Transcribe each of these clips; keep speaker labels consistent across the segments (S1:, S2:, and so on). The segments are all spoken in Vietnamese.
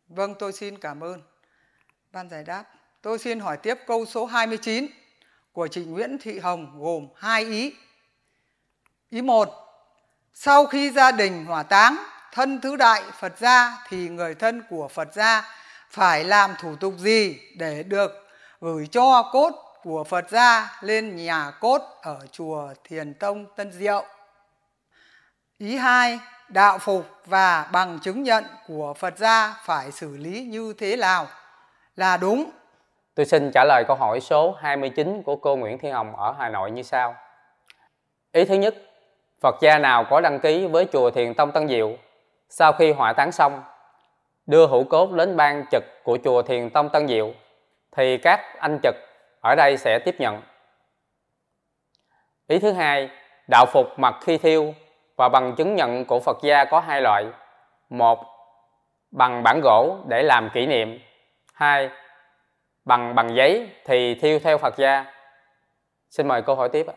S1: Vâng, tôi xin cảm ơn ban giải đáp. Tôi xin hỏi tiếp câu số 29 của chị Nguyễn Thị Hồng gồm 2 ý. Ý 1. Sau khi gia đình hỏa táng thân thứ đại Phật gia thì người thân của Phật gia phải làm thủ tục gì để được gửi cho cốt của Phật gia lên nhà cốt ở chùa Thiền Tông Tân Diệu? Ý 2. Đạo phục và bằng chứng nhận của Phật gia phải xử lý như thế nào là đúng?
S2: Tôi xin trả lời câu hỏi số 29 của cô Nguyễn Thị Hồng ở Hà Nội như sau. Ý thứ nhất, Phật gia nào có đăng ký với chùa Thiền Tông Tân Diệu sau khi hỏa táng xong đưa hũ cốt đến ban trực của chùa Thiền Tông Tân Diệu thì các anh trực ở đây sẽ tiếp nhận. Ý thứ hai, đạo phục mặc khi thiêu và bằng chứng nhận của Phật gia có 2 loại. 1. Bằng bản gỗ để làm kỷ niệm. 2. Bằng giấy thì thiêu theo Phật gia. Xin mời câu hỏi tiếp.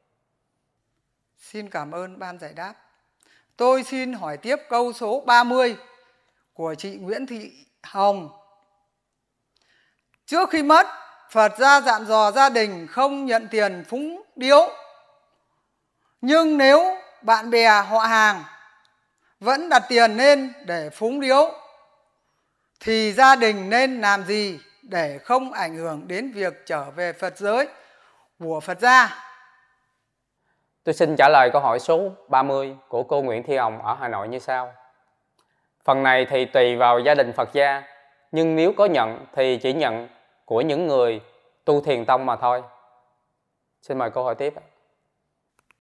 S1: Xin cảm ơn ban giải đáp. Tôi xin hỏi tiếp câu số 30 của chị Nguyễn Thị Hồng. Trước khi mất, Phật gia dặn dò gia đình không nhận tiền phúng điếu. Nhưng nếu bạn bè họ hàng vẫn đặt tiền lên để phúng điếu thì gia đình nên làm gì để không ảnh hưởng đến việc trở về Phật giới của Phật gia?
S2: Tôi xin trả lời câu hỏi số 30 của cô Nguyễn Thị Hồng ở Hà Nội như sau. Phần này thì tùy vào gia đình Phật gia, nhưng nếu có nhận thì chỉ nhận của những người tu thiền tông mà thôi. Xin mời câu hỏi tiếp.